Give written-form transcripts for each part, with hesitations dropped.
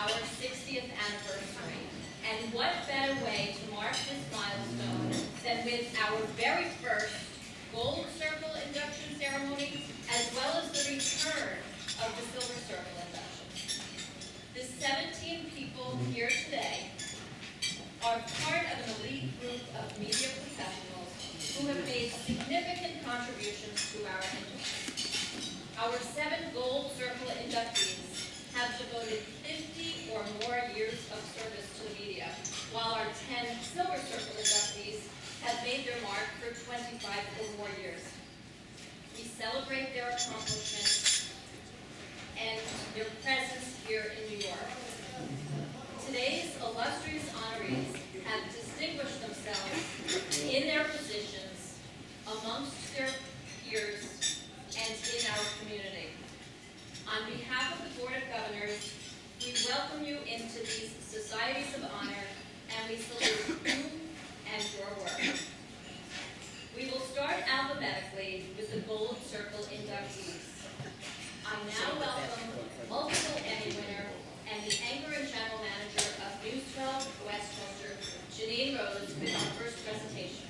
our 60th anniversary. And what better way to mark this milestone than with our very first Gold Circle induction ceremony, as well as the return of the Silver Circle induction. The 17 people here today are part of an elite group of media professionals who have made significant contributions to our industry. Our 7 Gold Circle inductees have devoted 50 or more years of service to the media, while our 10 Silver Circle inductees have made their mark for 25 or more years. We celebrate their accomplishments and their presence here in New York. Today's illustrious honorees have distinguished themselves in their positions amongst their peers and in our community. On behalf of the Board of Governors, we welcome you into these societies of honor, and we salute you and your work. We will start alphabetically with the Gold Circle inductees. I now welcome multiple Emmy winner and the anchor and general manager of News 12 Westchester, Janine Rose, with our first presentation.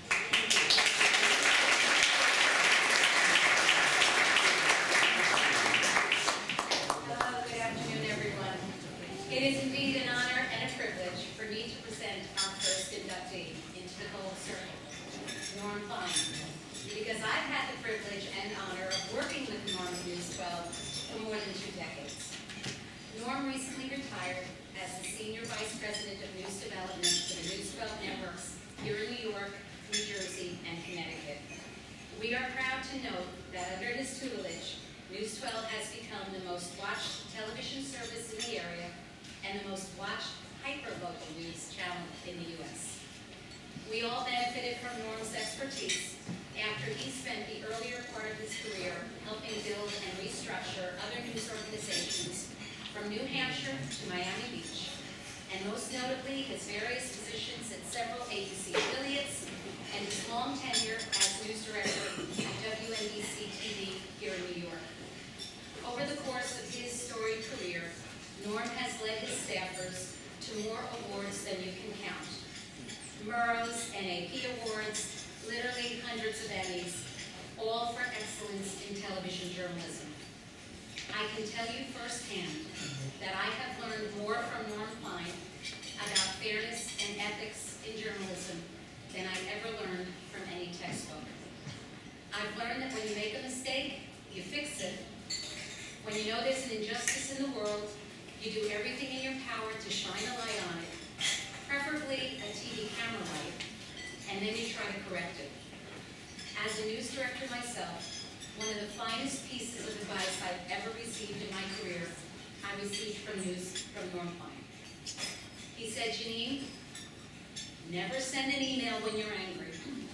It is indeed an honor and a privilege for me to present our first inductee into the Gold Circle, Norm Fine, because I've had the privilege and honor of working with Norm at News 12 for more than 2 decades. Norm recently retired as the Senior Vice President of News Development for the News 12 networks here in New York, New Jersey, and Connecticut. We are proud to note that under his tutelage, News 12 has become the most watched television service in the area and the most watched hyper-local news channel in the U.S. We all benefited from Norm's expertise after he spent the earlier part of his career helping build and restructure other news organizations from New Hampshire to Miami Beach, and most notably his various positions at several ABC affiliates and his long tenure as news director at WNBC TV here in New York. Over the course of his storied career, Norm has led his staffers to more awards than you can count. Murrow's and AP awards, literally hundreds of Emmys, all for excellence in television journalism. I can tell you firsthand that I have learned more from Norm Fine about fairness and ethics in journalism than I ever learned from any textbook. I've learned that when you make a mistake, you fix it. When you know there's an injustice in the world, you do everything in your power to shine a light on it, preferably a TV camera light, and then you try to correct it. As a news director myself, one of the finest pieces of advice I've ever received in my career, I received from Norm Fine. He said, Janine, never send an email when you're angry.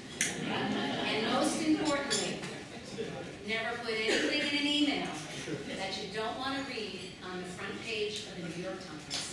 And most importantly, never put anything in an email that you don't want to read on the front page of the New York Times.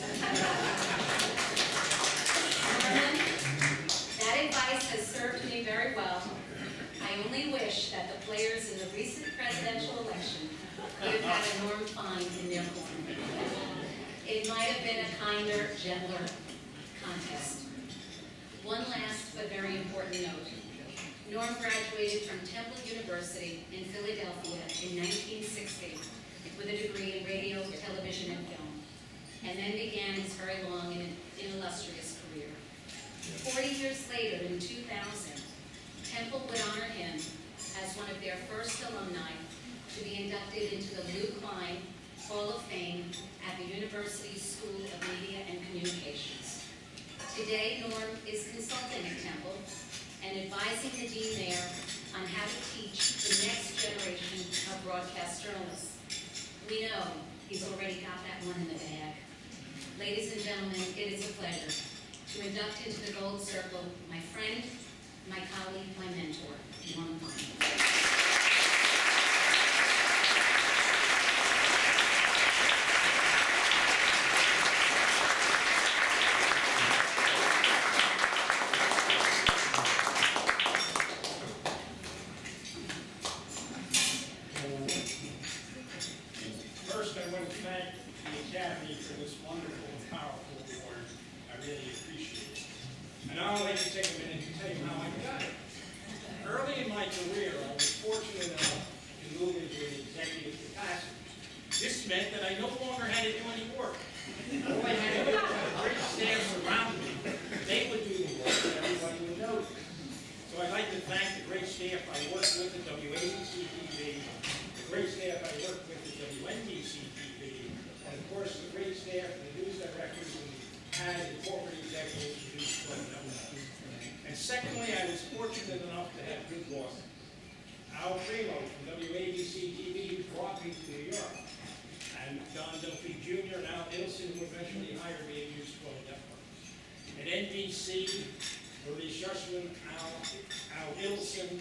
That advice has served me very well. I only wish that the players in the recent presidential election could have had a Norm Fine in their corner. It might have been a kinder, gentler contest. One last but very important note. Norm graduated from Temple University in Philadelphia in 1960 with a degree in radio, television, and film, and then began his very long and illustrious career. 40 years later, in 2000, Temple would honor him as one of their first alumni to be inducted into the Lou Klein Hall of Fame at the University School of Media and Communications. Today, Norm is consulting at Temple and advising the dean there on how to teach the next generation of broadcast journalists. We know he's already got that one in the bag. Ladies and gentlemen, it is a pleasure to induct into the Gold Circle my friend, my colleague, my mentor, Norm Fine. First, I want to thank the Academy for this wonderful really appreciate it. And I'll let you take a minute to tell you how I got it. Early in my career, I was fortunate enough to move into an executive capacity. This meant that I no longer had to do any work. All I had to do was have a great staff around me. They would do the work, and everybody would notice. So I'd like to thank the great staff I worked with at WABC-TV, the great staff I worked with at WNBC-TV, and of course the great staff, the news directors, and the corporate executives who News 12 And secondly, I was fortunate enough to have good bosses. Al Primo from WABC-TV, who brought me to New York, and Don Duffy Jr. and Al Ilson, who eventually hired me at News 12 Network. At NBC, Marie Schussman, Al Ilson,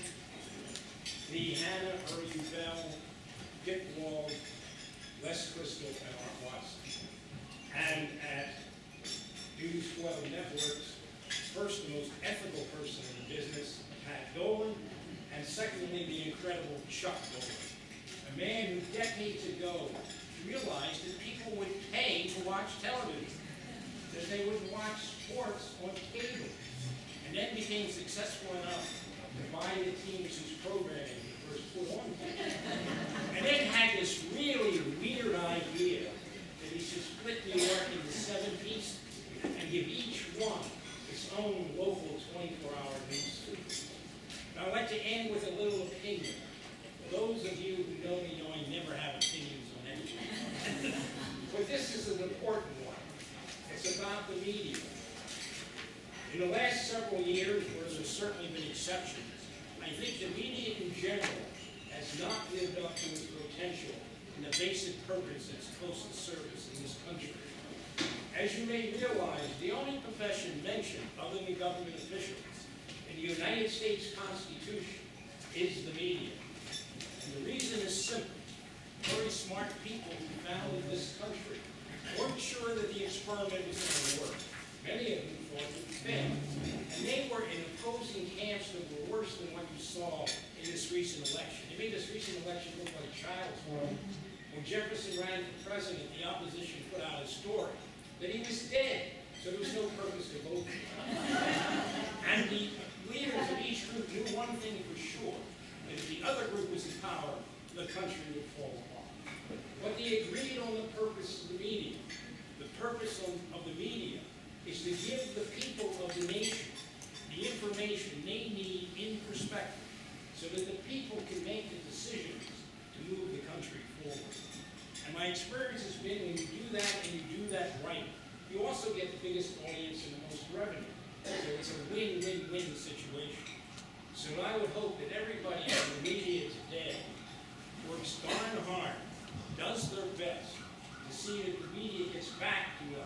the Hannah Bell, Dick Wald, Les Crystal, and Art Watson. And at News 12 Networks, first, the most ethical person in the business, Pat Dolan, and secondly, the incredible Chuck Dolan, a man who decades ago realized that people would pay to watch television, that they would watch sports on cable, and then became successful enough to buy the teams whose programming he first put on. And then had this really weird idea that he should split New York into 7 pieces and give each one its own local 24-hour news feed. Now, I'd like to end with a little opinion. For those of you who know me know I never have opinions on anything. But this is an important one. It's about the media. In the last several years, where there's certainly been exceptions, I think the media in general has not lived up to its potential in the basic purpose that's supposed to service in this country. As you may realize, the only profession mentioned other than government officials in the United States Constitution is the media. And the reason is simple. Very smart people who founded this country weren't sure that the experiment was going to work. Many of them thought it would fail. And they were in opposing camps that were worse than what you saw in this recent election. They made this recent election look like child's play. When Jefferson ran for president, the opposition put out a story that he was dead, so there was no purpose to vote for him. And the leaders of each group knew one thing for sure, that if the other group was in power, the country would fall apart. But they agreed on the purpose of the media. The purpose of the media is to give the people of the nation the information they need in perspective so that the people can make the decisions to move the country forward. And my experience has been when you do that and you do that right, you also get the biggest audience and the most revenue. So it's a win-win-win situation. So I would hope that everybody in the media today works darn hard, does their best to see that the media gets back to a